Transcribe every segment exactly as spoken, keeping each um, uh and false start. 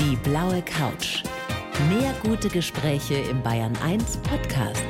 Die blaue Couch. Mehr gute Gespräche im Bayern eins Podcast.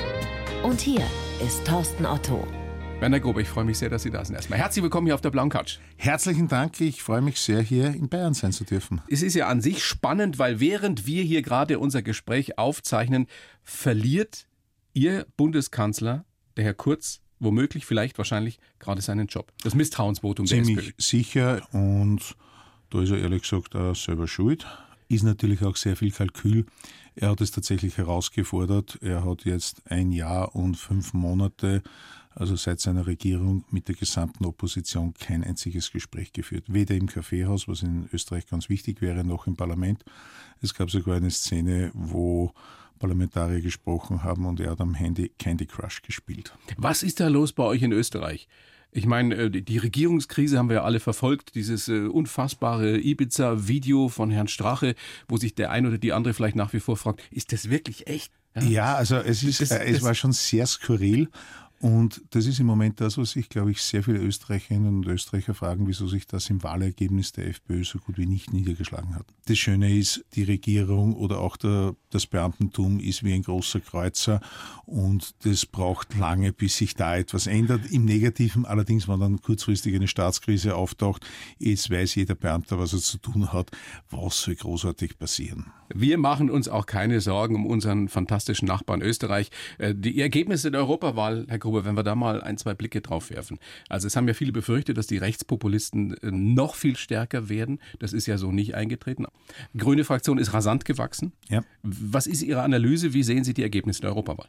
Und hier ist Thorsten Otto. Werner Gruber, ich freue mich sehr, dass Sie da sind. Erstmal herzlich willkommen hier auf der blauen Couch. Herzlichen Dank, ich freue mich sehr, hier in Bayern sein zu dürfen. Es ist ja an sich spannend, weil während wir hier gerade unser Gespräch aufzeichnen, verliert Ihr Bundeskanzler, der Herr Kurz, womöglich, vielleicht, wahrscheinlich gerade seinen Job. Das Misstrauensvotum der Ziemlich SPÖ. sicher, und da ist er ehrlich gesagt auch selber schuld. Ist natürlich auch sehr viel Kalkül. Er hat es tatsächlich herausgefordert. Er hat jetzt ein Jahr und fünf Monate, also seit seiner Regierung, mit der gesamten Opposition kein einziges Gespräch geführt. Weder im Kaffeehaus, was in Österreich ganz wichtig wäre, noch im Parlament. Es gab sogar eine Szene, wo Parlamentarier gesprochen haben und er hat am Handy Candy Crush gespielt. Was ist da los bei euch in Österreich? Ich meine, die Regierungskrise haben wir ja alle verfolgt, dieses unfassbare Ibiza-Video von Herrn Strache, wo sich der eine oder die andere vielleicht nach wie vor fragt, ist das wirklich echt? Ja, ja also es, ist, das, äh, es das war schon sehr skurril. Und das ist im Moment das, was sich, glaube ich, sehr viele Österreicherinnen und Österreicher fragen, wieso sich das im Wahlergebnis der FPÖ so gut wie nicht niedergeschlagen hat. Das Schöne ist, die Regierung oder auch der, das Beamtentum ist wie ein großer Kreuzer und das braucht lange, bis sich da etwas ändert. Im Negativen allerdings, wenn dann kurzfristig eine Staatskrise auftaucht, jetzt weiß jeder Beamter, was er zu tun hat. Was soll großartig passieren? Wir machen uns auch keine Sorgen um unseren fantastischen Nachbarn Österreich. Die Ergebnisse der Europawahl, Herr Gruber, wenn wir da mal ein, zwei Blicke drauf werfen. Also es haben ja viele befürchtet, dass die Rechtspopulisten noch viel stärker werden. Das ist ja so nicht eingetreten. Die Grüne Fraktion ist rasant gewachsen. Ja. Was ist Ihre Analyse? Wie sehen Sie die Ergebnisse der Europawahl?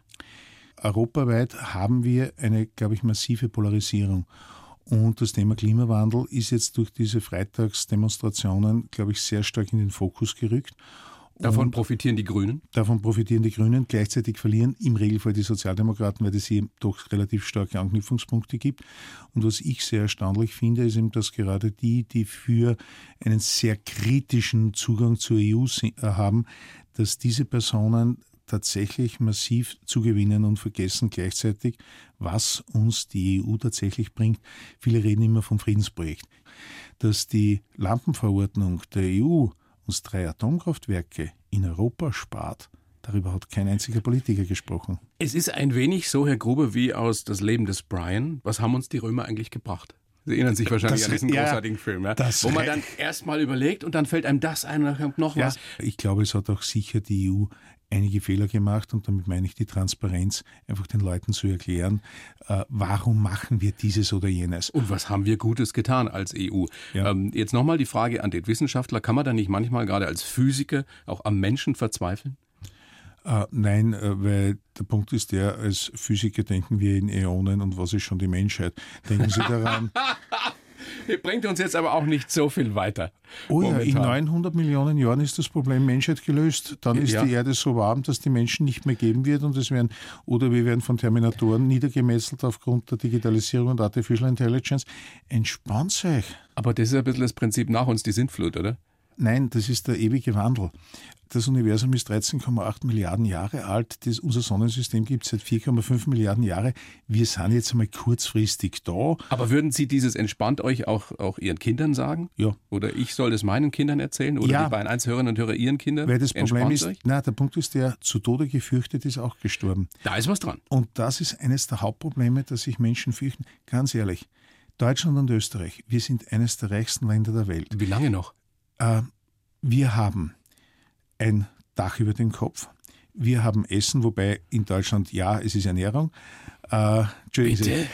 Europaweit haben wir eine, glaube ich, massive Polarisierung. Und das Thema Klimawandel ist jetzt durch diese Freitagsdemonstrationen, glaube ich, sehr stark in den Fokus gerückt. Davon profitieren die Grünen? Davon profitieren die Grünen. Gleichzeitig verlieren im Regelfall die Sozialdemokraten, weil es hier doch relativ starke Anknüpfungspunkte gibt. Und was ich sehr erstaunlich finde, ist eben, dass gerade die, die für einen sehr kritischen Zugang zur E U haben, dass diese Personen tatsächlich massiv zugewinnen und vergessen gleichzeitig, was uns die E U tatsächlich bringt. Viele reden immer vom Friedensprojekt. Dass die Lampenverordnung der E U uns drei Atomkraftwerke in Europa spart, darüber hat kein einziger Politiker gesprochen. Es ist ein wenig so, Herr Gruber, wie aus Das Leben des Brian. Was haben uns die Römer eigentlich gebracht? Sie erinnern sich wahrscheinlich das, an diesen ja, großartigen Film, ja? Wo man dann erstmal überlegt und dann fällt einem das ein und dann kommt noch ja, was. Ich glaube, es hat auch sicher die E U einige Fehler gemacht und damit meine ich die Transparenz, einfach den Leuten zu erklären, äh, warum machen wir dieses oder jenes. Und was haben wir Gutes getan als E U? Ja. Ähm, jetzt nochmal die Frage an den Wissenschaftler, kann man da nicht manchmal gerade als Physiker auch am Menschen verzweifeln? Äh, nein, äh, weil der Punkt ist der, als Physiker denken wir in Äonen und was ist schon die Menschheit? Denken Sie daran... Bringt uns jetzt aber auch nicht so viel weiter. Oh ja, in neunhundert Millionen Jahren ist das Problem Menschheit gelöst. Dann ist ja. die Erde so warm, dass die Menschen nicht mehr geben wird und es werden, oder wir werden von Terminatoren niedergemetzelt aufgrund der Digitalisierung und Artificial Intelligence. Entspannt euch. Aber das ist ein bisschen das Prinzip nach uns, die Sintflut, oder? Nein, das ist der ewige Wandel. Das Universum ist dreizehn Komma acht Milliarden Jahre alt. Das, unser Sonnensystem gibt es seit vier Komma fünf Milliarden Jahre. Wir sind jetzt einmal kurzfristig da. Aber würden Sie dieses entspannt euch auch, auch Ihren Kindern sagen? Ja. Oder ich soll das meinen Kindern erzählen? Oder ja. die Bayern eins Hörerinnen und Hörer Ihren Kindern? Weil das Problem ist, euch? nein, der Punkt ist der, zu Tode gefürchtet ist auch gestorben. Da ist was dran. Und das ist eines der Hauptprobleme, dass sich Menschen fürchten. Ganz ehrlich, Deutschland und Österreich, wir sind eines der reichsten Länder der Welt. Wie lange noch? Äh, wir haben ein Dach über den Kopf. Wir haben Essen, wobei in Deutschland, ja, es ist Ernährung. Äh, Bitte?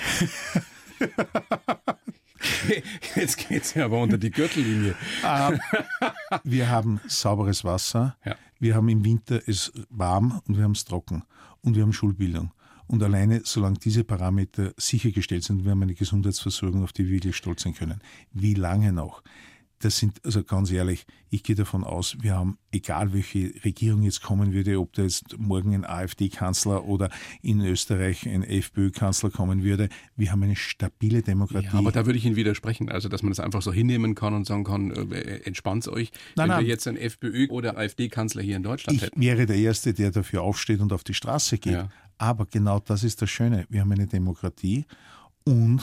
Jetzt geht es ja aber unter die Gürtellinie. Äh, wir haben sauberes Wasser. Ja. Wir haben im Winter es warm und wir haben es trocken. Und wir haben Schulbildung. Und alleine, solange diese Parameter sichergestellt sind, wir haben eine Gesundheitsversorgung, auf die wir wirklich stolz sein können. Wie lange noch? Das sind, also ganz ehrlich, ich gehe davon aus, wir haben, egal welche Regierung jetzt kommen würde, ob da jetzt morgen ein AfD-Kanzler oder in Österreich ein FPÖ-Kanzler kommen würde, wir haben eine stabile Demokratie. Ja, aber da würde ich Ihnen widersprechen, also dass man das einfach so hinnehmen kann und sagen kann, äh, entspannt's euch, nein, wenn nein. wir jetzt einen FPÖ- oder AfD-Kanzler hier in Deutschland ich hätten. Ich wäre der Erste, der dafür aufsteht und auf die Straße geht. Ja. Aber genau das ist das Schöne, wir haben eine Demokratie und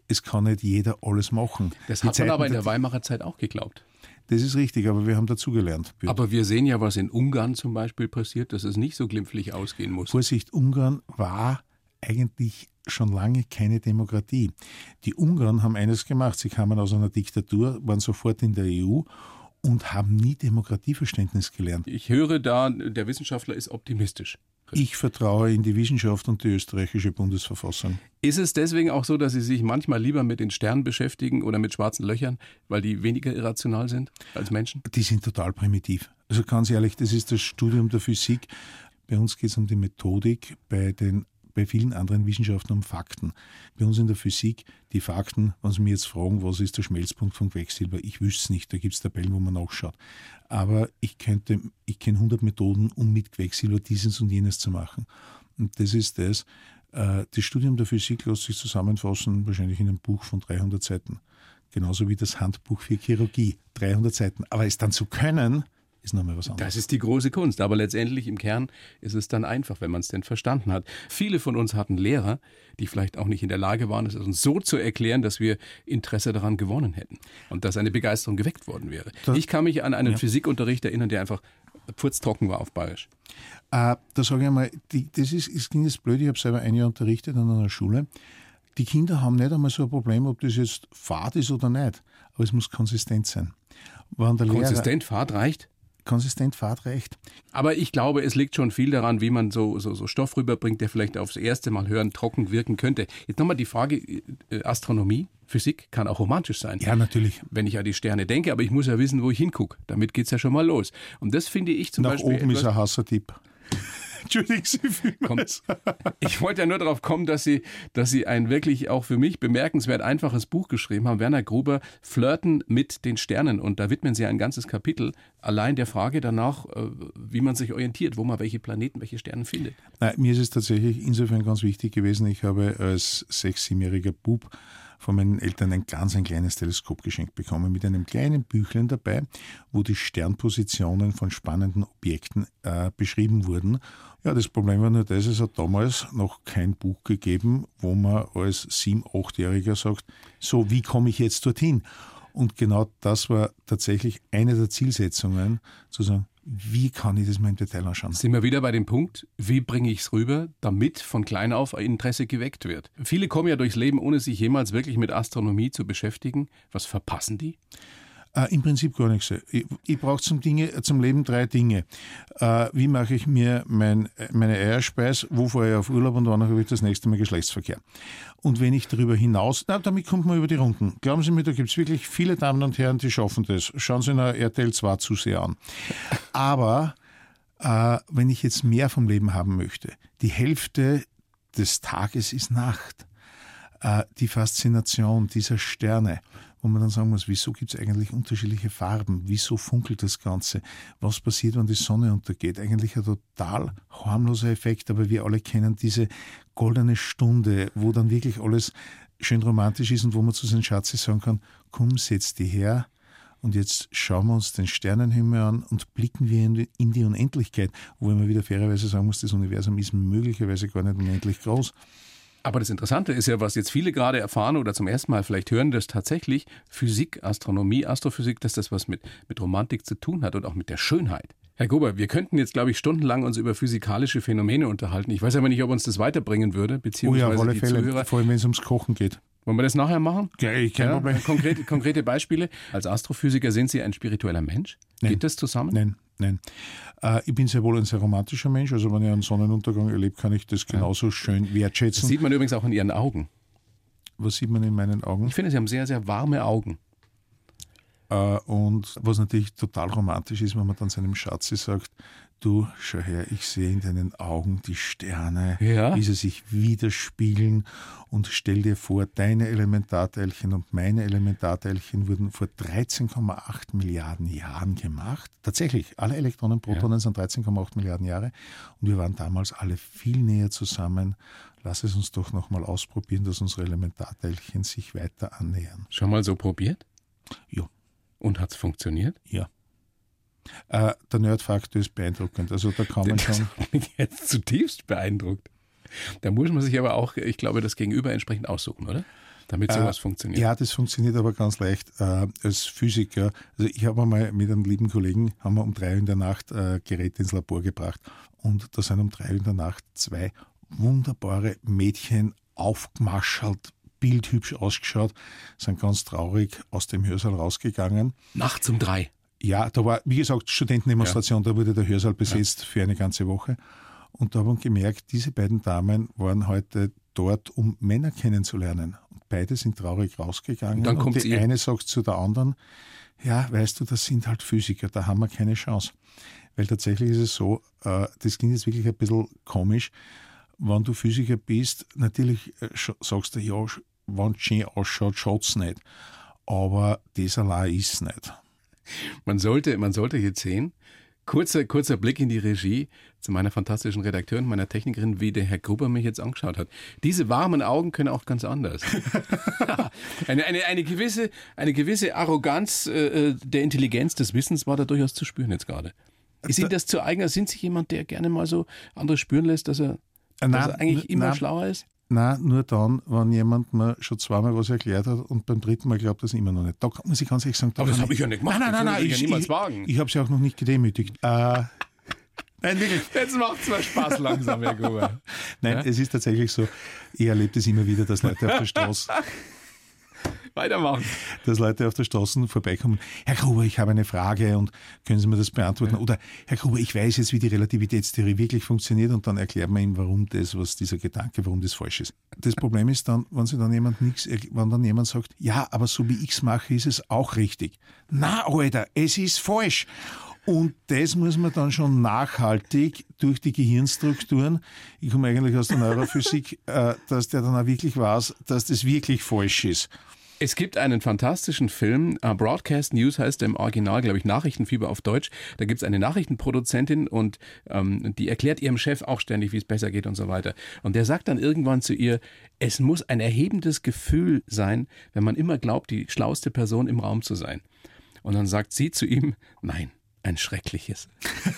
es kann nicht jeder alles machen. Das Die hat man Zeiten aber in der- der Weimarer Zeit auch geglaubt. Das ist richtig, aber wir haben dazugelernt. Aber wir sehen ja, was in Ungarn zum Beispiel passiert, dass es nicht so glimpflich ausgehen muss. Vorsicht, Ungarn war eigentlich schon lange keine Demokratie. Die Ungarn haben eines gemacht, sie kamen aus einer Diktatur, waren sofort in der E U und haben nie Demokratieverständnis gelernt. Ich höre da, der Wissenschaftler ist optimistisch. Ich vertraue in die Wissenschaft und die österreichische Bundesverfassung. Ist es deswegen auch so, dass Sie sich manchmal lieber mit den Sternen beschäftigen oder mit schwarzen Löchern, weil die weniger irrational sind als Menschen? Die sind total primitiv. Also ganz ehrlich, das ist das Studium der Physik. Bei uns geht es um die Methodik, bei den bei vielen anderen Wissenschaften um Fakten. Bei uns in der Physik, die Fakten, wenn Sie mich jetzt fragen, was ist der Schmelzpunkt von Quecksilber, ich wüsste es nicht, da gibt es Tabellen, wo man nachschaut. Aber ich könnte, ich kenne hundert Methoden, um mit Quecksilber dieses und jenes zu machen. Und das ist das. Äh, das Studium der Physik lässt sich zusammenfassen, wahrscheinlich in einem Buch von dreihundert Seiten. Genauso wie das Handbuch für Chirurgie, dreihundert Seiten. Aber es dann zu können, ist nochmal was anderes. Das ist die große Kunst, aber letztendlich im Kern ist es dann einfach, wenn man es denn verstanden hat. Viele von uns hatten Lehrer, die vielleicht auch nicht in der Lage waren, es uns so zu erklären, dass wir Interesse daran gewonnen hätten und dass eine Begeisterung geweckt worden wäre. Das, ich kann mich an einen ja. Physikunterricht erinnern, der einfach furztrocken war auf Bayerisch. Äh, da sage ich einmal, die, das ist, es klingt jetzt blöd, ich habe selber ein Jahr unterrichtet an einer Schule. Die Kinder haben nicht einmal so ein Problem, ob das jetzt Fahrt ist oder nicht, aber es muss konsistent sein. Wenn der Lehrer, Konsistent, Fahrt reicht? Konsistent Fahrt reicht. Aber ich glaube, es liegt schon viel daran, wie man so, so, so Stoff rüberbringt, der vielleicht aufs erste Mal hören trocken wirken könnte. Jetzt nochmal die Frage, äh, Astronomie, Physik kann auch romantisch sein. Ja, natürlich. Wenn ich an die Sterne denke, aber ich muss ja wissen, wo ich hingucke. Damit geht es ja schon mal los. Und das finde ich zum Nach Beispiel oben etwas, ist ein Hassertipp. Entschuldigen Sie vielmals. Ich wollte ja nur darauf kommen, dass Sie, dass Sie ein wirklich auch für mich bemerkenswert einfaches Buch geschrieben haben, Werner Gruber, Flirten mit den Sternen. Und da widmen Sie ein ganzes Kapitel allein der Frage danach, wie man sich orientiert, wo man welche Planeten, welche Sterne findet. Nein, mir ist es tatsächlich insofern ganz wichtig gewesen, ich habe als sechs-, siebenjähriger Bub von meinen Eltern ein ganz ein kleines Teleskop geschenkt bekommen, mit einem kleinen Büchlein dabei, wo die Sternpositionen von spannenden Objekten äh, beschrieben wurden. Ja, das Problem war nur das, es hat damals noch kein Buch gegeben, wo man als sieben-, achtjähriger sagt, so, wie komme ich jetzt dorthin? Und genau das war tatsächlich eine der Zielsetzungen, zu sagen, wie kann ich das mal im Detail anschauen? Sind wir wieder bei dem Punkt, wie bringe ich es rüber, damit von klein auf ein Interesse geweckt wird? Viele kommen ja durchs Leben, ohne sich jemals wirklich mit Astronomie zu beschäftigen. Was verpassen die? Äh, Im Prinzip gar nichts. Ich, ich brauche zum, Dinge, zum Leben drei Dinge. Äh, wie mache ich mir mein, meine Eierspeis, wo fahre ich auf Urlaub und wann habe ich das nächste Mal Geschlechtsverkehr? Und wenn ich darüber hinaus, na, damit kommt man über die Runden. Glauben Sie mir, da gibt es wirklich viele Damen und Herren, die schaffen das. Schauen Sie nach R T L zwei zu sehr an. Aber äh, wenn ich jetzt mehr vom Leben haben möchte, die Hälfte des Tages ist Nacht. Äh, die Faszination dieser Sterne, wo man dann sagen muss, wieso gibt es eigentlich unterschiedliche Farben? Wieso funkelt das Ganze? Was passiert, wenn die Sonne untergeht? Eigentlich ein total harmloser Effekt, aber wir alle kennen diese goldene Stunde, wo dann wirklich alles schön romantisch ist und wo man zu seinen Schatzi sagen kann, komm, setz dich her und jetzt schauen wir uns den Sternenhimmel an und blicken wir in die, in die Unendlichkeit, wo man wieder fairerweise sagen muss, das Universum ist möglicherweise gar nicht unendlich groß. Aber das Interessante ist ja, was jetzt viele gerade erfahren oder zum ersten Mal vielleicht hören, dass tatsächlich Physik, Astronomie, Astrophysik, dass das was mit, mit Romantik zu tun hat und auch mit der Schönheit. Herr Gruber, wir könnten jetzt, glaube ich, stundenlang uns über physikalische Phänomene unterhalten. Ich weiß aber nicht, ob uns das weiterbringen würde, beziehungsweise oh ja, auf alle die Fälle, Zuhörer. vor allem wenn es ums Kochen geht. Wollen wir das nachher machen? Ja, kein ja, Problem. Konkrete, konkrete Beispiele. Als Astrophysiker sind Sie ein spiritueller Mensch? Nein. Geht das zusammen? Nein, nein. Äh, ich bin sehr wohl ein sehr romantischer Mensch. Also wenn ich einen Sonnenuntergang erlebe, kann ich das genauso ja. schön wertschätzen. Das sieht man übrigens auch in Ihren Augen. Was sieht man in meinen Augen? Ich finde, Sie haben sehr, sehr warme Augen. Äh, und was natürlich total romantisch ist, wenn man dann seinem Schatzi sagt, du, schau her, ich sehe in deinen Augen die Sterne, ja. wie sie sich widerspiegeln und stell dir vor, deine Elementarteilchen und meine Elementarteilchen wurden vor dreizehn Komma acht Milliarden Jahren gemacht. Tatsächlich, alle Elektronen, Protonen ja. sind dreizehn Komma acht Milliarden Jahre und wir waren damals alle viel näher zusammen. Lass es uns doch nochmal ausprobieren, dass unsere Elementarteilchen sich weiter annähern. Schon mal so probiert? Ja. Und hat es funktioniert? Ja. Äh, der Nerdfaktor ist beeindruckend. Also da kann man schon. Das hat mich jetzt zutiefst beeindruckt. Da muss man sich aber auch, ich glaube, das Gegenüber entsprechend aussuchen, oder? damit sowas äh, funktioniert? Ja, das funktioniert aber ganz leicht äh, als Physiker. Also ich habe einmal mit einem lieben Kollegen, haben wir um drei Uhr in der Nacht äh, Geräte ins Labor gebracht und da sind um drei Uhr in der Nacht zwei wunderbare Mädchen aufgemaschelt, bildhübsch ausgeschaut, sind ganz traurig aus dem Hörsaal rausgegangen. Nachts um drei? Ja, da war, wie gesagt, Studentendemonstration, ja. Da wurde der Hörsaal besetzt ja. für eine ganze Woche. Und da haben wir gemerkt, diese beiden Damen waren heute dort, um Männer kennenzulernen. Und beide sind traurig rausgegangen. Und dann kommt und die sie. eine sagt zu der anderen, ja, weißt du, das sind halt Physiker, da haben wir keine Chance. Weil tatsächlich ist es so, äh, das klingt jetzt wirklich ein bisschen komisch, wenn du Physiker bist, natürlich äh, sagst du, ja, wenn es schön ausschaut, schaut es nicht. Aber das allein ist es nicht. Man sollte, man sollte jetzt sehen, kurzer, kurzer Blick in die Regie zu meiner fantastischen Redakteurin, meiner Technikerin, wie der Herr Gruber mich jetzt angeschaut hat. Diese warmen Augen können auch ganz anders. eine, eine, eine, gewisse, eine gewisse Arroganz äh, der Intelligenz, des Wissens war da durchaus zu spüren jetzt gerade. Ist Ihnen das zu eigen? Sind Sie jemand, der gerne mal so andere spüren lässt, dass er Nein, dass er eigentlich immer nein, schlauer ist? Nein, nur dann, wenn jemand mir schon zweimal was erklärt hat und beim dritten Mal glaubt das immer noch nicht. Da muss ich ganz ehrlich sagen, da aber das habe ich ja nicht gemacht. Nein, nein, nein, nein, ich, ich, ja niemals ich, wagen. ich habe sie auch noch nicht gedemütigt. Äh, nein, wirklich. Jetzt macht es mal Spaß langsam, Herr Gruber. Nein, ja? Es ist tatsächlich so, ich erlebe das immer wieder, dass Leute auf der Straße Weitermachen. Dass Leute auf der Straße vorbeikommen. Herr Gruber, ich habe eine Frage und können Sie mir das beantworten? Ja. Oder Herr Gruber, ich weiß jetzt, wie die Relativitätstheorie wirklich funktioniert und dann erklärt man ihm, warum das, was dieser Gedanke, warum das falsch ist. Das Problem ist dann, wenn sie dann jemand nichts, wenn dann jemand sagt, ja, aber so wie ich es mache, ist es auch richtig. Na, Alter, es ist falsch. Und das muss man dann schon nachhaltig durch die Gehirnstrukturen, ich komme eigentlich aus der Neurophysik, äh, dass der dann auch wirklich weiß, dass das wirklich falsch ist. Es gibt einen fantastischen Film, uh, Broadcast News heißt der im Original, glaube ich, Nachrichtenfieber auf Deutsch. Da gibt es eine Nachrichtenproduzentin und ähm, die erklärt ihrem Chef auch ständig, wie es besser geht und so weiter. Und der sagt dann irgendwann zu ihr, es muss ein erhebendes Gefühl sein, wenn man immer glaubt, die schlauste Person im Raum zu sein. Und dann sagt sie zu ihm, nein, ein schreckliches.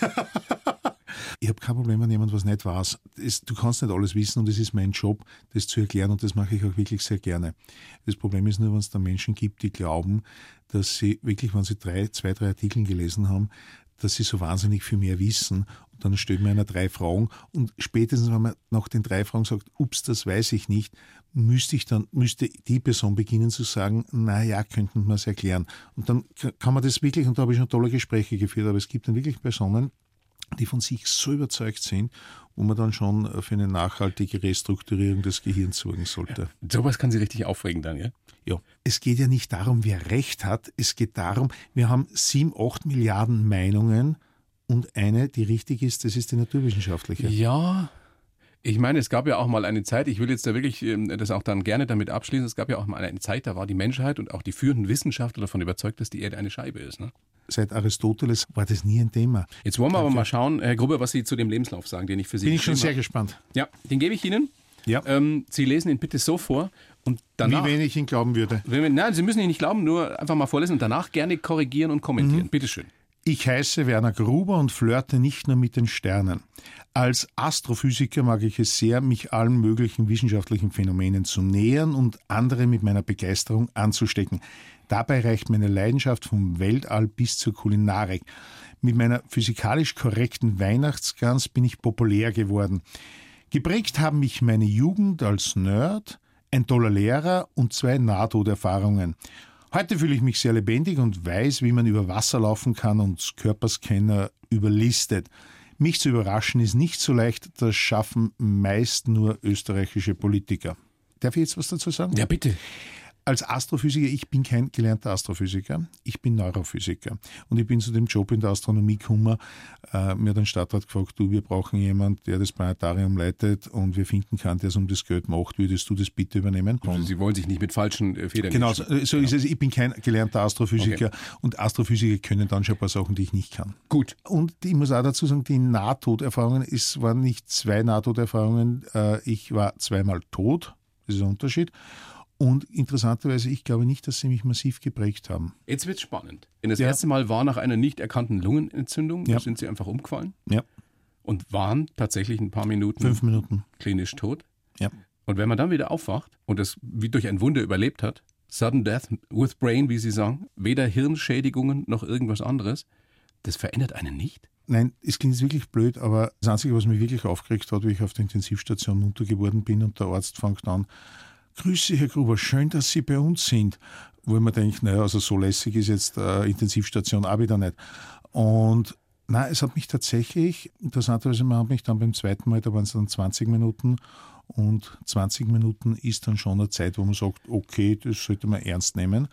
Ich habe kein Problem, wenn jemand was nicht weiß. Das, du kannst nicht alles wissen und es ist mein Job, das zu erklären und das mache ich auch wirklich sehr gerne. Das Problem ist nur, wenn es da Menschen gibt, die glauben, dass sie wirklich, wenn sie drei, zwei, drei Artikel gelesen haben, dass sie so wahnsinnig viel mehr wissen. Und dann stellt man einer drei Fragen und spätestens, wenn man nach den drei Fragen sagt, ups, das weiß ich nicht, müsste ich dann, müsste die Person beginnen zu sagen, na ja, könnten wir es erklären. Und dann kann man das wirklich, und da habe ich schon tolle Gespräche geführt, aber es gibt dann wirklich Personen, die von sich so überzeugt sind, wo man dann schon für eine nachhaltige Restrukturierung des Gehirns sorgen sollte. Ja, sowas kann Sie richtig aufregen dann, ja? Ja. Es geht ja nicht darum, wer Recht hat. Es geht darum, wir haben sieben, acht Milliarden Meinungen und eine, die richtig ist, das ist die naturwissenschaftliche. Ja, ich meine, es gab ja auch mal eine Zeit, ich will jetzt da wirklich das auch dann gerne damit abschließen, es gab ja auch mal eine Zeit, da war die Menschheit und auch die führenden Wissenschaftler davon überzeugt, dass die Erde eine Scheibe ist, ne? Seit Aristoteles war das nie ein Thema. Jetzt wollen wir aber mal schauen, Herr Gruber, was Sie zu dem Lebenslauf sagen, den ich für Sie Bin ich schon sehr habe. gespannt. Ja, den gebe ich Ihnen. Ja. Ähm, Sie lesen ihn bitte so vor und danach... Wie wenig ich ihn glauben würde. Nein, Sie müssen ihn nicht glauben, nur einfach mal vorlesen und danach gerne korrigieren und kommentieren. Mhm. Bitte schön. Ich heiße Werner Gruber und flirte nicht nur mit den Sternen. Als Astrophysiker mag ich es sehr, mich allen möglichen wissenschaftlichen Phänomenen zu nähern und andere mit meiner Begeisterung anzustecken. Dabei reicht meine Leidenschaft vom Weltall bis zur Kulinarik. Mit meiner physikalisch korrekten Weihnachtsgans bin ich populär geworden. Geprägt haben mich meine Jugend als Nerd, ein toller Lehrer und zwei Nahtoderfahrungen. Heute fühle ich mich sehr lebendig und weiß, wie man über Wasser laufen kann und Körperscanner überlistet. Mich zu überraschen ist nicht so leicht, das schaffen meist nur österreichische Politiker. Darf ich jetzt was dazu sagen? Ja, bitte. Als Astrophysiker, ich bin kein gelernter Astrophysiker, ich bin Neurophysiker. Und ich bin zu dem Job in der Astronomie gekommen. Äh, mir hat ein Stadtrat gefragt, du, wir brauchen jemanden, der das Planetarium leitet und wir finden keinen, der es um das Geld macht. Würdest du das bitte übernehmen? Also Sie wollen sich nicht mit falschen Federn... Genau, so, so ist es. Ich bin kein gelernter Astrophysiker okay. Und Astrophysiker können dann schon ein paar Sachen, die ich nicht kann. Gut. Und ich muss auch dazu sagen, die Nahtoderfahrungen, es waren nicht zwei Nahtoderfahrungen, äh, ich war zweimal tot, das ist ein Unterschied. Und interessanterweise, ich glaube nicht, dass sie mich massiv geprägt haben. Jetzt wird's spannend. Denn das ja. erste Mal war nach einer nicht erkannten Lungenentzündung, ja. da sind sie einfach umgefallen. Ja. Und waren tatsächlich ein paar Minuten, Fünf Minuten klinisch tot. Ja. Und wenn man dann wieder aufwacht und das wie durch ein Wunder überlebt hat, Sudden Death with Brain, wie Sie sagen, weder Hirnschädigungen noch irgendwas anderes, das verändert einen nicht? Nein, es klingt jetzt wirklich blöd, aber das Einzige, was mich wirklich aufgeregt hat, wie ich auf der Intensivstation munter geworden bin und der Arzt fängt an, Grüße, Herr Gruber, schön, dass Sie bei uns sind. Wo ich mir denke, naja, also so lässig ist jetzt äh, Intensivstation auch wieder nicht. Und nein, es hat mich tatsächlich, interessanterweise, man hat mich dann beim zweiten Mal, da waren es dann zwanzig Minuten, und zwanzig Minuten ist dann schon eine Zeit, wo man sagt, okay, das sollte man ernst nehmen.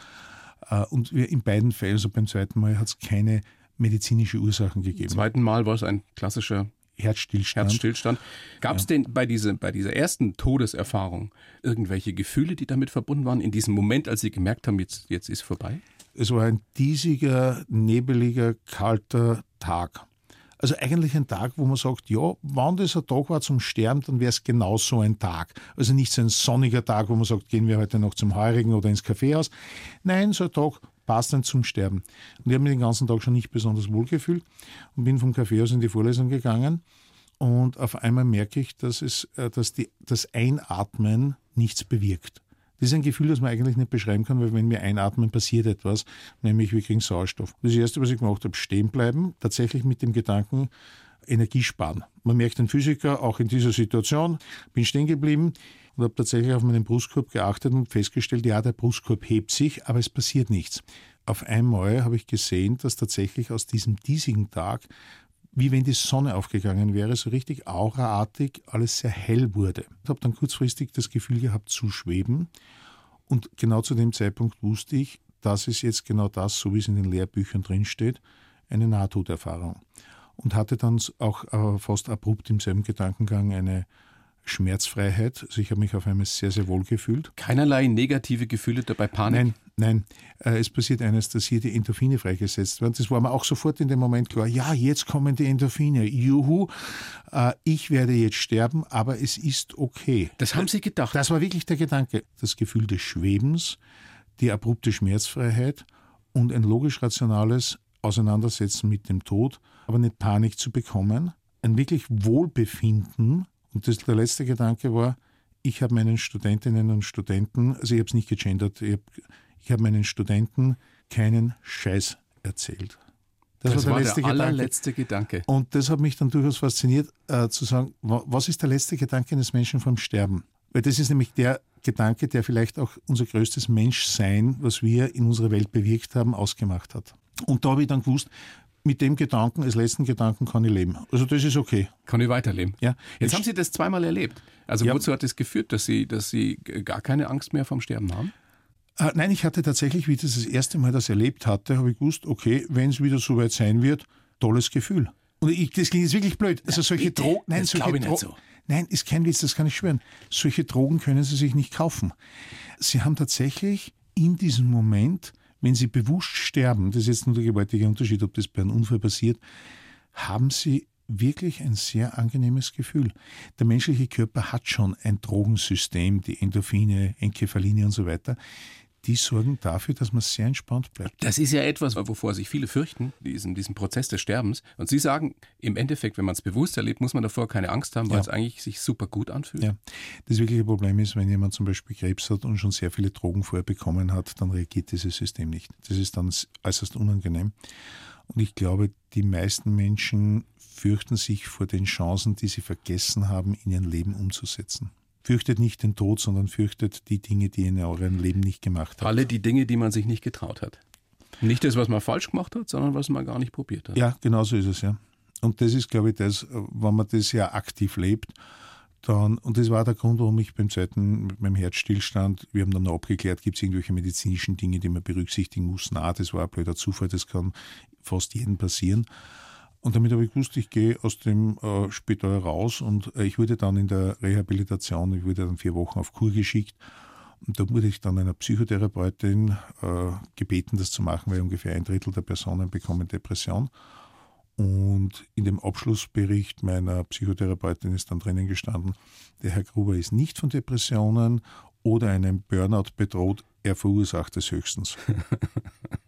Und in beiden Fällen, also beim zweiten Mal, hat es keine medizinische Ursachen gegeben. Beim zweiten Mal war es ein klassischer Herzstillstand. Herzstillstand. Gab es ja. denn bei, diese, bei dieser ersten Todeserfahrung irgendwelche Gefühle, die damit verbunden waren, in diesem Moment, als Sie gemerkt haben, jetzt, jetzt ist vorbei? Es war ein diesiger, nebeliger, kalter Tag. Also eigentlich ein Tag, wo man sagt, ja, wenn das ein Tag war zum Sterben, dann wäre es genau so ein Tag. Also nicht so ein sonniger Tag, wo man sagt, gehen wir heute noch zum Heurigen oder ins Kaffeehaus. Nein, so ein Tag passt dann zum Sterben. Und ich habe mich den ganzen Tag schon nicht besonders wohl gefühlt und bin vom Kaffeehaus in die Vorlesung gegangen. Und auf einmal merke ich, dass, es, dass die, das Einatmen nichts bewirkt. Das ist ein Gefühl, das man eigentlich nicht beschreiben kann, weil wenn wir einatmen, passiert etwas, nämlich wir kriegen Sauerstoff. Das Erste, was ich gemacht habe, stehen bleiben, tatsächlich mit dem Gedanken, Energie sparen. Man merkt den Physiker auch in dieser Situation, bin stehen geblieben und habe tatsächlich auf meinen Brustkorb geachtet und festgestellt, ja, der Brustkorb hebt sich, aber es passiert nichts. Auf einmal habe ich gesehen, dass tatsächlich aus diesem diesigen Tag, wie wenn die Sonne aufgegangen wäre, so richtig auraartig alles sehr hell wurde. Ich habe dann kurzfristig das Gefühl gehabt, zu schweben. Und genau zu dem Zeitpunkt wusste ich, das ist jetzt genau das, so wie es in den Lehrbüchern drinsteht, eine Nahtoderfahrung. Und hatte dann auch äh, fast abrupt im selben Gedankengang eine Schmerzfreiheit. Also ich habe mich auf einmal sehr, sehr wohl gefühlt. Keinerlei negative Gefühle dabei, Panik? Nein, nein. Äh, es passiert eines, dass hier die Endorphine freigesetzt werden. Das war mir auch sofort in dem Moment klar. Ja, jetzt kommen die Endorphine. Juhu, äh, ich werde jetzt sterben, aber es ist okay. Das haben Sie gedacht? Das war wirklich der Gedanke. Das Gefühl des Schwebens, die abrupte Schmerzfreiheit und ein logisch-rationales Auseinandersetzen mit dem Tod, aber nicht Panik zu bekommen. Ein wirklich Wohlbefinden. Und das, der letzte Gedanke war, ich habe meinen Studentinnen und Studenten, also ich habe es nicht gegendert, ich habe, ich habe meinen Studenten keinen Scheiß erzählt. Das, das war der letzte war der Gedanke. allerletzte Gedanke. Und das hat mich dann durchaus fasziniert, äh, zu sagen, was ist der letzte Gedanke eines Menschen vom Sterben? Weil das ist nämlich der Gedanke, der vielleicht auch unser größtes Menschsein, was wir in unserer Welt bewirkt haben, ausgemacht hat. Und da habe ich dann gewusst, mit dem Gedanken, als letzten Gedanken kann ich leben. Also das ist okay. Kann ich weiterleben. Ja. Jetzt, Jetzt haben Sie das zweimal erlebt. Also ja. Wozu hat das geführt, dass Sie, dass Sie gar keine Angst mehr vom Sterben haben? Äh, nein, ich hatte tatsächlich, wie ich das das erste Mal das erlebt hatte, habe ich gewusst, okay, wenn es wieder so weit sein wird, tolles Gefühl. Und ich, das klingt jetzt wirklich blöd. Also solche Drogen, nein, das solche ich nicht so. Nein, ist kein Witz, das kann ich schwören. Solche Drogen können Sie sich nicht kaufen. Sie haben tatsächlich in diesem Moment, wenn Sie bewusst sterben, das ist jetzt nur der gewaltige Unterschied, ob das bei einem Unfall passiert, haben Sie wirklich ein sehr angenehmes Gefühl. Der menschliche Körper hat schon ein Drogensystem, die Endorphine, Enkephaline und so weiter. Die sorgen dafür, dass man sehr entspannt bleibt. Das ist ja etwas, wovor sich viele fürchten, diesen, diesen Prozess des Sterbens. Und Sie sagen, im Endeffekt, wenn man es bewusst erlebt, muss man davor keine Angst haben, weil ja. es eigentlich sich super gut anfühlt. Ja, das wirkliche Problem ist, wenn jemand zum Beispiel Krebs hat und schon sehr viele Drogen vorher bekommen hat, dann reagiert dieses System nicht. Das ist dann äußerst unangenehm. Und ich glaube, die meisten Menschen fürchten sich vor den Chancen, die sie vergessen haben, in ihr Leben umzusetzen. Fürchtet nicht den Tod, sondern fürchtet die Dinge, die ihr in eurem Leben nicht gemacht habt. Alle die Dinge, die man sich nicht getraut hat. Nicht das, was man falsch gemacht hat, sondern was man gar nicht probiert hat. Ja, genau so ist es, ja. Und das ist, glaube ich, das, wenn man das ja aktiv lebt, dann, und das war der Grund, warum ich beim zweiten, mit meinem Herzstillstand, wir haben dann noch abgeklärt, gibt es irgendwelche medizinischen Dinge, die man berücksichtigen muss. Na, das war ein blöder Zufall, das kann fast jedem passieren. Und damit habe ich gewusst, ich gehe aus dem äh, Spital raus und äh, ich wurde dann in der Rehabilitation, ich wurde dann vier Wochen auf Kur geschickt und da wurde ich dann einer Psychotherapeutin äh, gebeten, das zu machen, weil ungefähr ein Drittel der Personen bekommen Depression. Und in dem Abschlussbericht meiner Psychotherapeutin ist dann drinnen gestanden, der Herr Gruber ist nicht von Depressionen oder einem Burnout bedroht, er verursacht es höchstens.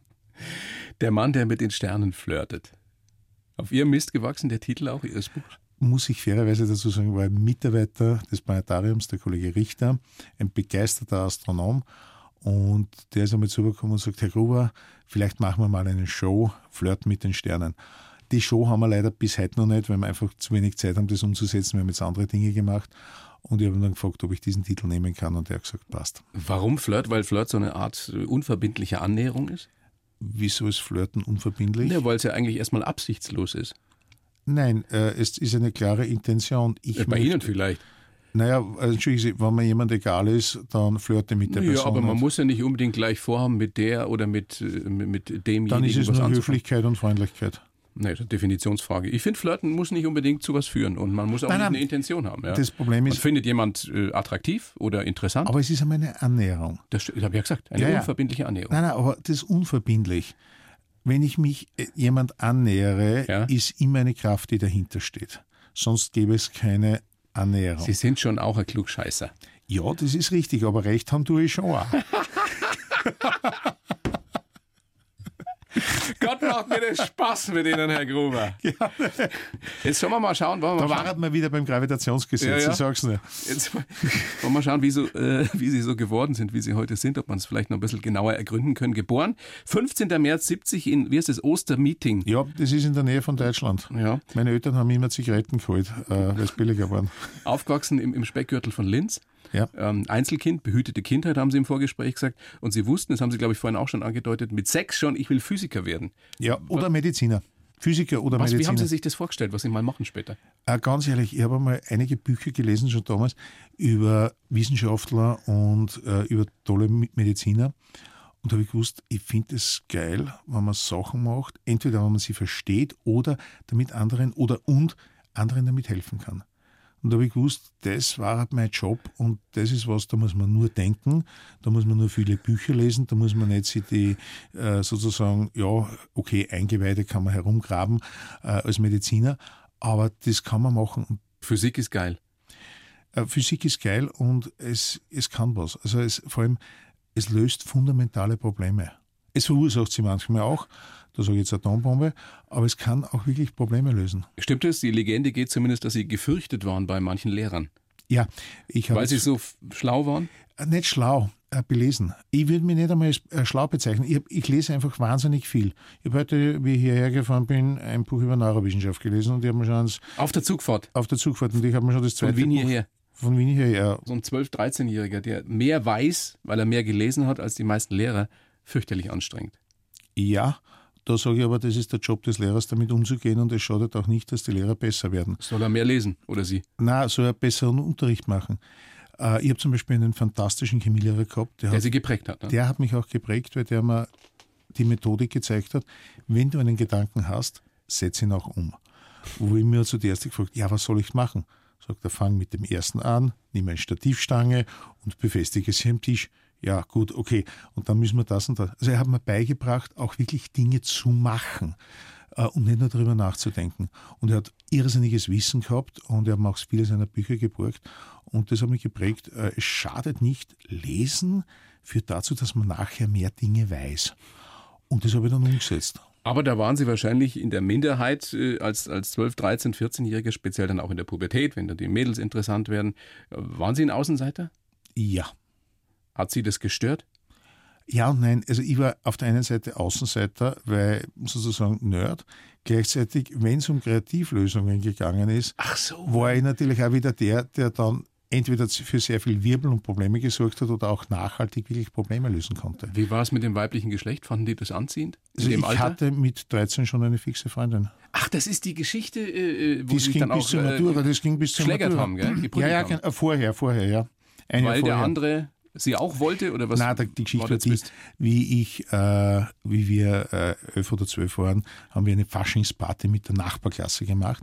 Der Mann, der mit den Sternen flirtet. Auf Ihrem Mist gewachsen, der Titel auch Ihres Buchs? muss ich fairerweise dazu sagen, war ein Mitarbeiter des Planetariums, der Kollege Richter, ein begeisterter Astronom. Und der ist einmal zugekommen und sagt, Herr Gruber, vielleicht machen wir mal eine Show, Flirt mit den Sternen. Die Show haben wir leider bis heute noch nicht, weil wir einfach zu wenig Zeit haben, das umzusetzen. Wir haben jetzt andere Dinge gemacht. Und ich habe ihn dann gefragt, ob ich diesen Titel nehmen kann. Und er hat gesagt, passt. Warum Flirt? Weil Flirt so eine Art unverbindliche Annäherung ist? Wieso ist Flirten unverbindlich? Ja, weil es ja eigentlich erstmal absichtslos ist. Nein, äh, es ist eine klare Intention. Ich Bei möchte, Ihnen vielleicht. Naja, entschuldigen Sie, wenn mir jemand egal ist, dann flirte mit der Ja, Person. aber man nicht. muss ja nicht unbedingt gleich vorhaben, mit der oder mit, mit, mit demjenigen Dann ist es was nur anzufangen. Höflichkeit und Freundlichkeit. Nein, das ist eine Definitionsfrage. Ich finde, Flirten muss nicht unbedingt zu was führen und man muss auch Nein, nicht nein, eine Intention haben. Ja. Das Problem Man ist, findet jemand äh, attraktiv oder interessant. aber es ist einmal eine Annäherung. Das, das habe ich ja gesagt, eine Ja, ja. unverbindliche Annäherung. Nein, nein, aber das ist unverbindlich. Wenn ich mich äh, jemand annähere, Ja. ist immer eine Kraft, die dahinter steht. Sonst gäbe es keine Annäherung. Sie sind schon auch ein Klugscheißer. Ja, das ist richtig, aber recht haben tue ich schon auch. Gott macht mir das Spaß mit Ihnen, Herr Gruber. Jetzt sollen wir mal schauen, wollen wir Da mal schauen. waren wir wieder beim Gravitationsgesetz, Ja, ja. ich sag's nur. Jetzt wollen wir mal schauen, wie, so, äh, wie Sie so geworden sind, wie Sie heute sind, ob man es vielleicht noch ein bisschen genauer ergründen können. Geboren fünfzehnten März siebzig in, wie heißt das, Ostermeeting. Ja, das ist in der Nähe von Deutschland. Ja. Meine Eltern haben immer Zigaretten geholt, äh, weil es billiger waren. Aufgewachsen im, im Speckgürtel von Linz. Ja. Ähm, Einzelkind, behütete Kindheit, haben Sie im Vorgespräch gesagt. Und Sie wussten, das haben Sie, glaube ich, vorhin auch schon angedeutet, mit sechs schon, ich will Physiker werden. Ja, oder Mediziner. Physiker oder Was, wie Mediziner. haben Sie sich das vorgestellt, was Sie mal machen später? Äh, ganz ehrlich, ich habe einmal einige Bücher gelesen, schon damals, über Wissenschaftler und äh, über tolle Mediziner. Und da habe ich gewusst, ich finde es geil, wenn man Sachen macht, entweder wenn man sie versteht oder damit anderen oder und anderen damit helfen kann. Und da habe ich gewusst, das war halt mein Job und das ist was, da muss man nur denken, da muss man nur viele Bücher lesen, da muss man nicht sich die äh, sozusagen, ja, okay, Eingeweide kann man herumgraben äh, als Mediziner, aber das kann man machen. Und Physik ist geil. äh, Physik ist geil und es, es kann was. Also es, vor allem, es löst fundamentale Probleme. Es verursacht sie manchmal auch, da sage ich jetzt Atombombe, aber es kann auch wirklich Probleme lösen. Stimmt es? Die Legende geht zumindest, dass Sie gefürchtet waren bei manchen Lehrern. Ja, ich habe Weil Sie so f- schlau waren? nicht schlau, äh, belesen. Ich würde mich nicht einmal als äh, schlau bezeichnen. Ich, hab, ich lese einfach wahnsinnig viel. Ich habe heute, wie ich hierher gefahren bin, ein Buch über Neurowissenschaft gelesen und ich habe mir schon eins Auf der Zugfahrt. auf der Zugfahrt und ich habe mir schon das Von zweite Wien Buch hierher. von Wien hierher. So ein zwölf-, dreizehnjähriger, der mehr weiß, weil er mehr gelesen hat als die meisten Lehrer, fürchterlich anstrengend. Ja, da sage ich aber, das ist der Job des Lehrers, damit umzugehen und es schadet auch nicht, dass die Lehrer besser werden. Soll er mehr lesen, oder Sie? Na, soll er besseren Unterricht machen. Äh, ich habe zum Beispiel einen fantastischen Chemielehrer gehabt, der Der hat, Sie geprägt hat. Ne? der hat mich auch geprägt, weil der mir die Methodik gezeigt hat, wenn du einen Gedanken hast, setz ihn auch um. Wo ich mir zuerst gefragt, ja, was soll ich machen? Sagt er, fang mit dem ersten an, nimm eine Stativstange und befestige sie am Tisch. Ja, gut, okay. Und dann müssen wir das und das. Also er hat mir beigebracht, auch wirklich Dinge zu machen äh, und nicht nur darüber nachzudenken. Und er hat irrsinniges Wissen gehabt und er hat mir auch viele seiner Bücher geborgt. Und das hat mich geprägt. Äh, es schadet nicht, lesen führt dazu, dass man nachher mehr Dinge weiß. Und das habe ich dann umgesetzt. Aber da waren Sie wahrscheinlich in der Minderheit äh, als, als zwölf-, dreizehn-, vierzehnjähriger, speziell dann auch in der Pubertät, wenn dann die Mädels interessant werden. Äh, Waren Sie ein Außenseiter? Ja. Hat Sie das gestört? Ja und nein. Also ich war auf der einen Seite Außenseiter, weil sozusagen Nerd. Gleichzeitig, wenn es um Kreativlösungen gegangen ist, Ach so. war ich natürlich auch wieder der, der dann entweder für sehr viel Wirbel und Probleme gesorgt hat oder auch nachhaltig wirklich Probleme lösen konnte. Wie war es mit dem weiblichen Geschlecht? Fanden die das anziehend? In Also dem ich Alter? hatte mit dreizehn schon eine fixe Freundin. Ach, das ist die Geschichte, äh, wo Das Sie ging dann bis auch zur äh, Matura, das ging bis zur geschlägert Matura. haben, gell? Ja, Geprügelt ja, haben. gen- äh, vorher, vorher, ja. Ein Jahr Weil der vorher. andere Sie auch wollte? Oder was? Nein, die, die Geschichte war war der die, Twist? wie ich, äh, wie wir äh, elf oder zwölf waren, haben wir eine Faschingsparty mit der Nachbarklasse gemacht.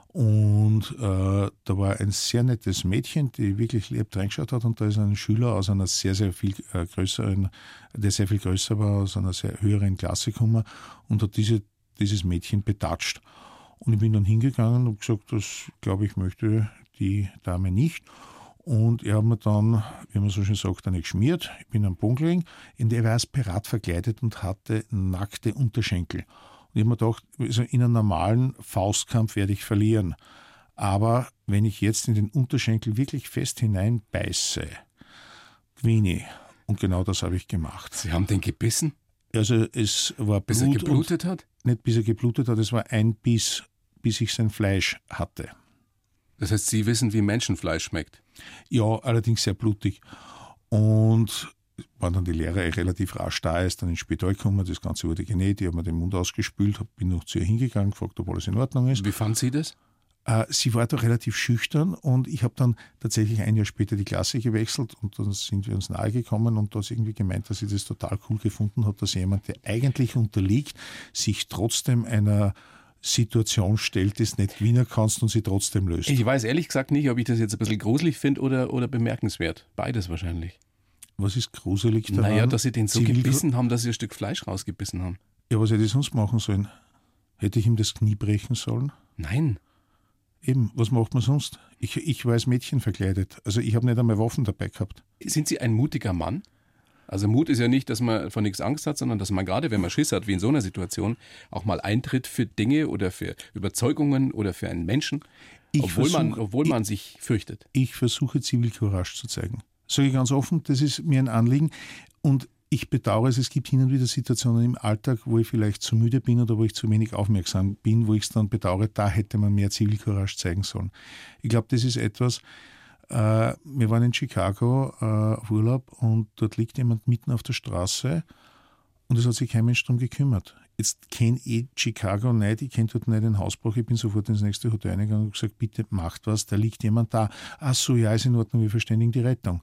Und äh, da war ein sehr nettes Mädchen, die wirklich lieb reingeschaut hat. Und da ist ein Schüler aus einer sehr, sehr viel äh, größeren, der sehr viel größer war, aus einer sehr höheren Klasse gekommen und hat diese, dieses Mädchen betatscht. Und ich bin dann hingegangen und gesagt, das glaube ich möchte die Dame nicht. Und er hat mir dann, wie man so schön sagt, eine geschmiert. Ich bin am Boden gelegen, in der war als Pirat verkleidet und hatte nackte Unterschenkel. Und ich habe mir gedacht, also in einem normalen Faustkampf werde ich verlieren. Aber wenn ich jetzt in den Unterschenkel wirklich fest hineinbeiße, Queenie, und genau das habe ich gemacht. Sie haben den gebissen? Also es war Bis Blut er geblutet hat? Nicht bis er geblutet hat, es war ein Biss, bis ich sein Fleisch hatte. Das heißt, Sie wissen, wie Menschenfleisch schmeckt? Ja, allerdings sehr blutig. Und war dann die Lehrer relativ rasch da, ist dann ins Spital gekommen, das Ganze wurde genäht, ich habe mir den Mund ausgespült, bin noch zu ihr hingegangen, gefragt, ob alles in Ordnung ist. Wie fand sie das? Äh, sie war da relativ schüchtern und ich habe dann tatsächlich ein Jahr später die Klasse gewechselt und dann sind wir uns nahe gekommen und da hat sie irgendwie gemeint, dass sie das total cool gefunden hat, dass jemand, der eigentlich unterliegt, sich trotzdem einer Situation stellt, die es nicht gewinnen kannst und sie trotzdem löst. Ich weiß ehrlich gesagt nicht, ob ich das jetzt ein bisschen gruselig finde oder, oder bemerkenswert. Beides wahrscheinlich. Was ist gruselig daran? Naja, dass sie den so Zivil- gebissen haben, dass sie ein Stück Fleisch rausgebissen haben. Ja, was hätte ich sonst machen sollen? Hätte ich ihm das Knie brechen sollen? Nein. Eben, was macht man sonst? Ich, ich war als Mädchen verkleidet. Also ich habe nicht einmal Waffen dabei gehabt. Sind Sie ein mutiger Mann? Also Mut ist ja nicht, dass man vor nichts Angst hat, sondern dass man gerade, wenn man Schiss hat, wie in so einer Situation, auch mal eintritt für Dinge oder für Überzeugungen oder für einen Menschen, Ich obwohl, versuch, man, obwohl ich, man sich fürchtet. Ich versuche Zivilcourage zu zeigen. Sage ich ganz offen, das ist mir ein Anliegen und ich bedauere es, es gibt hin und wieder Situationen im Alltag, wo ich vielleicht zu müde bin oder wo ich zu wenig aufmerksam bin, wo ich es dann bedauere, da hätte man mehr Zivilcourage zeigen sollen. Ich glaube, das ist etwas, äh, wir waren in Chicago äh, auf Urlaub und dort liegt jemand mitten auf der Straße und es hat sich kein Mensch darum gekümmert. Jetzt kenne ich Chicago nicht, ich kenne dort nicht den Hausbruch, ich bin sofort ins nächste Hotel reingegangen und gesagt, bitte macht was, da liegt jemand da. Ach so, ja, ist in Ordnung, wir verständigen die Rettung.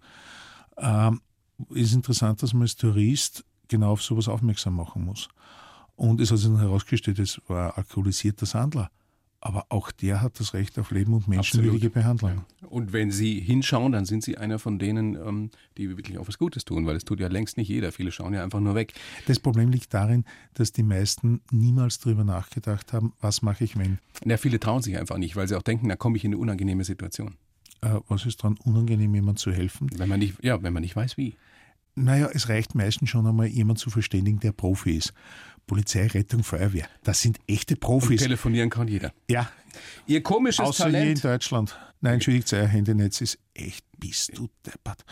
Ähm, ist interessant, dass man als Tourist genau auf sowas aufmerksam machen muss. Und es hat sich dann herausgestellt, es war ein alkoholisierter Sandler. Aber auch der hat das Recht auf Leben und menschenwürdige Behandlung. Ja. Und wenn Sie hinschauen, dann sind Sie einer von denen, ähm, die wirklich auch was Gutes tun, weil es tut ja längst nicht jeder. Viele schauen ja einfach nur weg. Das Problem liegt darin, dass die meisten niemals darüber nachgedacht haben, was mache ich, wenn. Ja, viele trauen sich einfach nicht, weil sie auch denken, da komme ich in eine unangenehme Situation. Äh, was ist daran unangenehm, jemand zu helfen? Wenn man nicht, ja, wenn man nicht weiß, wie. Naja, es reicht meistens schon einmal, jemand zu verständigen, der Profi ist. Polizei, Rettung, Feuerwehr, das sind echte Profis. Und telefonieren kann jeder. Ja. Ihr komisches Außer Talent. hier in Deutschland. Nein, entschuldigt, euer Handynetz ist echt, bist du deppert.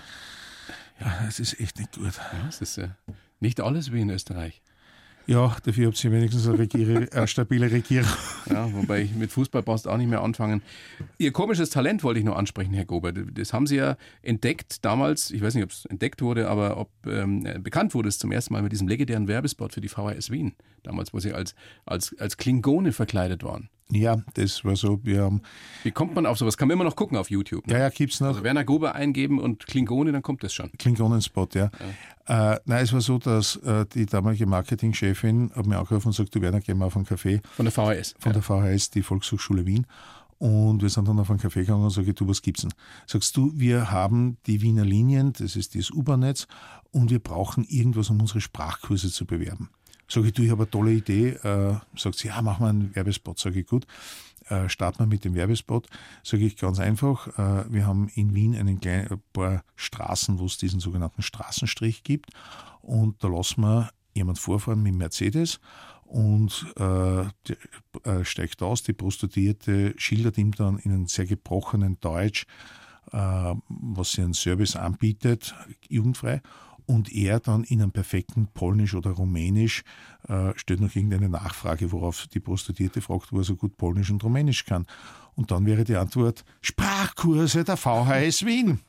Ja, es ist echt nicht gut. Ja, es ist äh, nicht alles wie in Österreich. Ja, dafür habt ihr wenigstens eine, Regier- eine stabile Regierung. Ja, wobei ich mit Fußball brauchst auch nicht mehr anfangen. Ihr komisches Talent wollte ich noch ansprechen, Herr Gobert. Das haben Sie ja entdeckt damals, ich weiß nicht, ob es entdeckt wurde, aber ob ähm, bekannt wurde es zum ersten Mal mit diesem legendären Werbespot für die V H S Wien. Damals, wo Sie als, als, als Klingone verkleidet waren. Ja, das war so, wir haben... Wie kommt man auf sowas? Kann man immer noch gucken auf YouTube. Ne? Ja, ja, gibt's noch. Also Werner Gruber eingeben und Klingone, dann kommt das schon. Klingonenspot, ja. ja. Äh, nein, es war so, dass äh, die damalige Marketingchefin hat mir angerufen und sagt, du Werner, geh mal auf einen Café. Von der V H S. Von ja. der V H S, die Volkshochschule Wien. Und wir sind dann auf einen Café gegangen und sage, du, was gibt's denn? Sagst du, wir haben die Wiener Linien, das ist das U-Bahn-Netz, und wir brauchen irgendwas, um unsere Sprachkurse zu bewerben. Sag ich, du, ich habe eine tolle Idee. Äh, sagt sie, ja, machen wir einen Werbespot. Sag ich, gut. Äh, starten wir mit dem Werbespot. Sage ich, ganz einfach. Äh, wir haben in Wien einen kleinen, ein paar Straßen, wo es diesen sogenannten Straßenstrich gibt. Und da lassen wir jemand vorfahren mit dem Mercedes und äh, die, äh, steigt aus. Die Prostituierte schildert ihm dann in einem sehr gebrochenen Deutsch, äh, was sie einen Service anbietet, jugendfrei. Und er dann in einem perfekten Polnisch oder Rumänisch äh, stellt noch irgendeine Nachfrage, worauf die Prostituierte fragt, wo er so gut Polnisch und Rumänisch kann. Und dann wäre die Antwort, Sprachkurse der V H S Wien.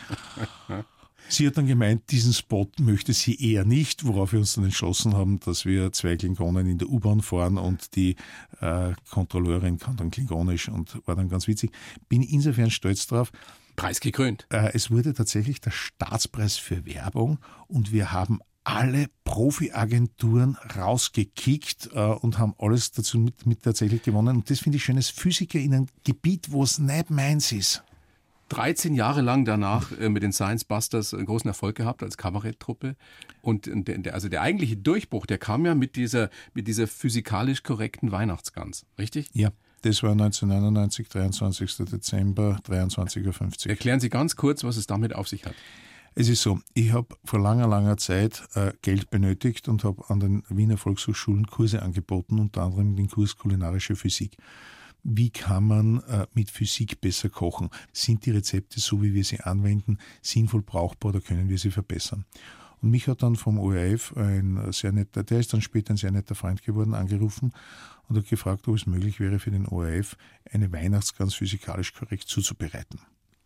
Sie hat dann gemeint, diesen Spot möchte sie eher nicht, worauf wir uns dann entschlossen haben, dass wir zwei Klingonen in der U-Bahn fahren und die äh, Kontrolleurin kann dann Klingonisch und war dann ganz witzig. Bin insofern stolz drauf. Preisgekrönt. Äh, es wurde tatsächlich der Staatspreis für Werbung und wir haben alle Profi-Agenturen rausgekickt äh, und haben alles dazu mit, mit tatsächlich gewonnen. Und das finde ich schön, als Physiker in einem Gebiet, wo es nicht meins ist. dreizehn Jahre lang danach äh, mit den Science Busters einen großen Erfolg gehabt als Kabaretttruppe. Und der, der, also der eigentliche Durchbruch, der kam ja mit dieser, mit dieser physikalisch korrekten Weihnachtsgans, richtig? Ja. Das war neunzehnhundertneunundneunzig, dreiundzwanzigster Dezember, dreiundzwanzig Uhr fünfzig. Erklären Sie ganz kurz, was es damit auf sich hat. Es ist so, ich habe vor langer, langer Zeit äh, Geld benötigt und habe an den Wiener Volkshochschulen Kurse angeboten, unter anderem den Kurs Kulinarische Physik. wie kann man äh, mit Physik besser kochen? Sind die Rezepte, so wie wir sie anwenden, sinnvoll brauchbar oder können wir sie verbessern? Und mich hat dann vom O R F ein sehr netter, der ist dann später ein sehr netter Freund geworden, angerufen und hat gefragt, ob es möglich wäre für den O R F, eine Weihnachtsgans physikalisch korrekt zuzubereiten.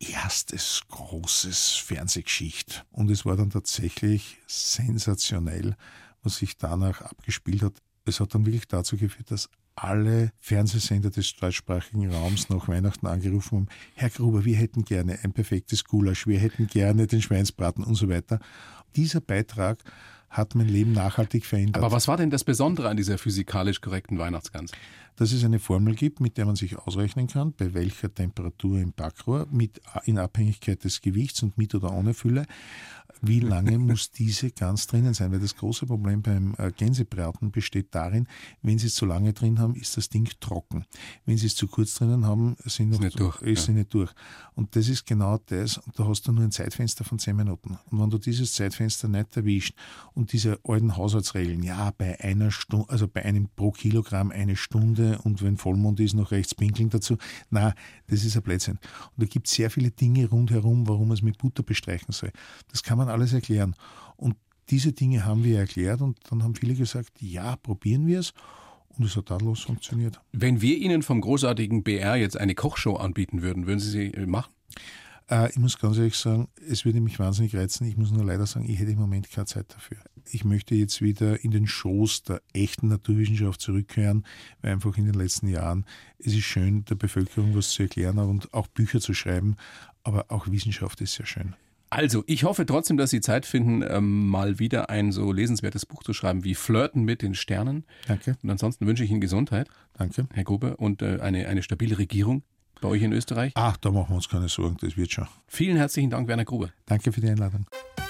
Erstes großes Fernsehgeschichte. Und es war dann tatsächlich sensationell, was sich danach abgespielt hat. Es hat dann wirklich dazu geführt, dass alle Fernsehsender des deutschsprachigen Raums nach Weihnachten angerufen haben, Herr Gruber, wir hätten gerne ein perfektes Gulasch, wir hätten gerne den Schweinsbraten und so weiter. Dieser Beitrag hat mein Leben nachhaltig verändert. Aber was war denn das Besondere an dieser physikalisch korrekten Weihnachtsgans? Dass es eine Formel gibt, mit der man sich ausrechnen kann, bei welcher Temperatur im Backrohr, mit, in Abhängigkeit des Gewichts und mit oder ohne Fülle, wie lange muss diese Gans drinnen sein? Weil das große Problem beim Gänsebraten besteht darin, wenn Sie es zu lange drin haben, ist das Ding trocken. Wenn Sie es zu kurz drinnen haben, sind noch, ist, nicht durch, ist ja. sie nicht durch. Und das ist genau das. Und da hast du nur ein Zeitfenster von zehn Minuten. Und wenn du dieses Zeitfenster nicht erwischt und diese alten Haushaltsregeln, ja, bei einer Stunde, also bei einem pro Kilogramm eine Stunde und wenn Vollmond ist, noch rechts pinkeln dazu, na, das ist ein Blödsinn. Und da gibt es sehr viele Dinge rundherum, warum man es mit Butter bestreichen soll. Das kann man alles erklären. Und diese Dinge haben wir erklärt und dann haben viele gesagt, ja, probieren wir es. Und es hat tadellos funktioniert. Wenn wir Ihnen vom großartigen B R jetzt eine Kochshow anbieten würden, würden Sie sie machen? Äh, ich muss ganz ehrlich sagen, es würde mich wahnsinnig reizen. Ich muss nur leider sagen, ich hätte im Moment keine Zeit dafür. Ich möchte jetzt wieder in den Schoß der echten Naturwissenschaft zurückkehren, weil einfach in den letzten Jahren, es ist schön, der Bevölkerung was zu erklären und auch Bücher zu schreiben, aber auch Wissenschaft ist sehr schön. Also, ich hoffe trotzdem, dass Sie Zeit finden, ähm, mal wieder ein so lesenswertes Buch zu schreiben wie Flirten mit den Sternen. Danke. Und ansonsten wünsche ich Ihnen Gesundheit. Danke. Herr Gruber, und äh, eine, eine stabile Regierung bei euch in Österreich. Ach, da machen wir uns keine Sorgen, das wird schon. Vielen herzlichen Dank, Werner Gruber. Danke für die Einladung.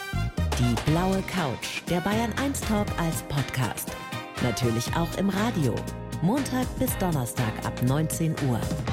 Die blaue Couch, der Bayern eins Talk als Podcast. Natürlich auch im Radio. Montag bis Donnerstag ab neunzehn Uhr.